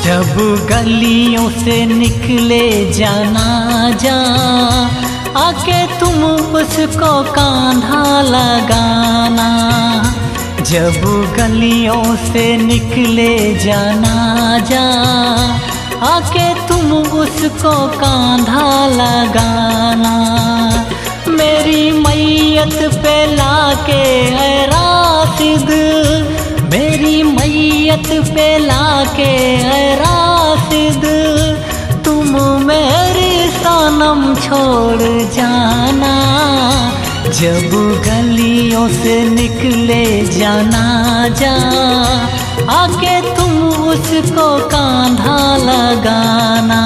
जब गलियों से निकले जाना जा, आके तुम उसको कांधा लगाना। जब गलियों से निकले जाना जा, आके तुम उसको कांधा लगाना। मेरी मैयत पे लाके ऐ राशिद, मेरी मैयत पे लाके ऐ राशिद, तुम मेरी सनम छोड़ जाना। जब गलियों से निकले जाना जा, आके तुम उसको कांधा लगाना।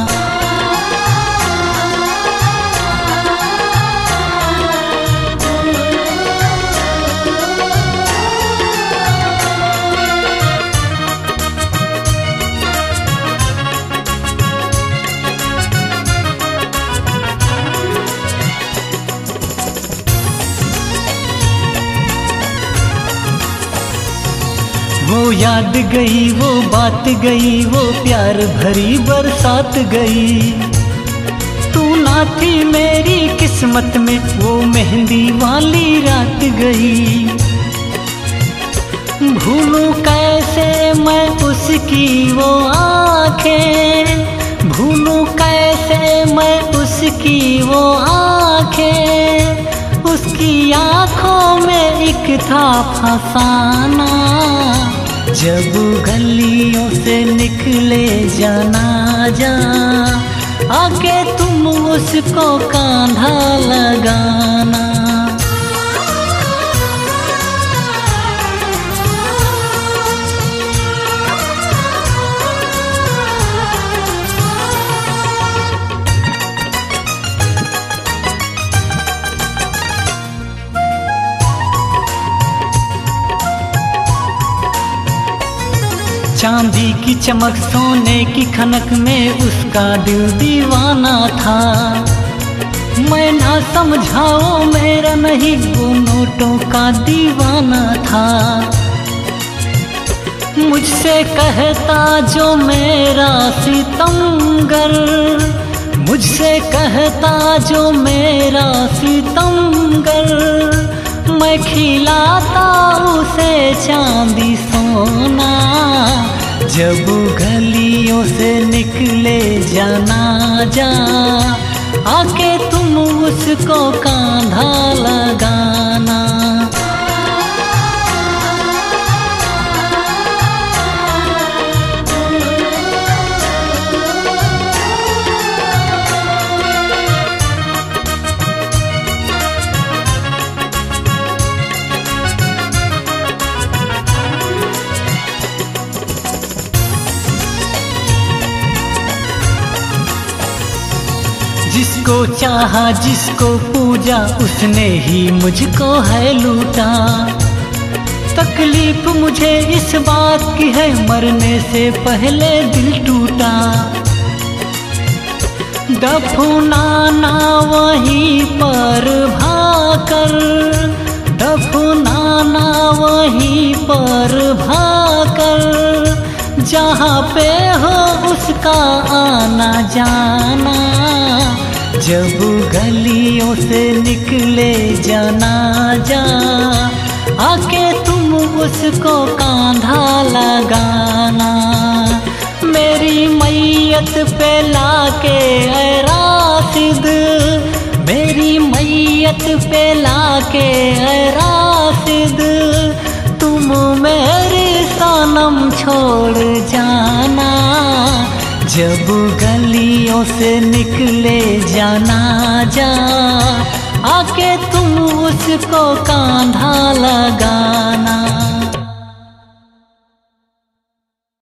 वो याद गई, वो बात गई, वो प्यार भरी बरसात गई। तू ना थी मेरी किस्मत में, वो मेहंदी वाली रात गई। भूलूं कैसे मैं उसकी वो आँखें, भूलूं कैसे मैं उसकी वो आँखें। उसकी आँखों में एक था फसाना। जब गलियों से निकले जाना जा, आके तुम उसको कांधा लगाना। चांदी की चमक सोने की खनक में उसका दिल दीवाना था। मैं ना समझाओ मेरा नहीं, वो नोटों का दीवाना था। मुझसे कहता जो मेरा सितमगर, मुझसे कहता जो मेरा सितमगर, मैं खिलाता उसे चांदी सोना। जब गलियों से निकले जाना जा, आके तुम उसको कांधा लगाना। जिसको चाहा जिसको पूजा, उसने ही मुझको है लूटा। तकलीफ मुझे इस बात की है, मरने से पहले दिल टूटा। दफनाना वहीं पर भाकर, दफनाना वहीं पर भाकर, जहाँ पे हो उसका आना जाना। जब गलियों से निकले जाना जा, आके तुम उसको कांधा लगाना। मेरी मैयत पे लाके ऐ राशिद, मेरी मैयत पे लाके ऐ राशिद, तुम मेरी सनम छोड़ जाना। जब गलियों से निकले जाना जा, आके तुम उसको कांधा लगाना।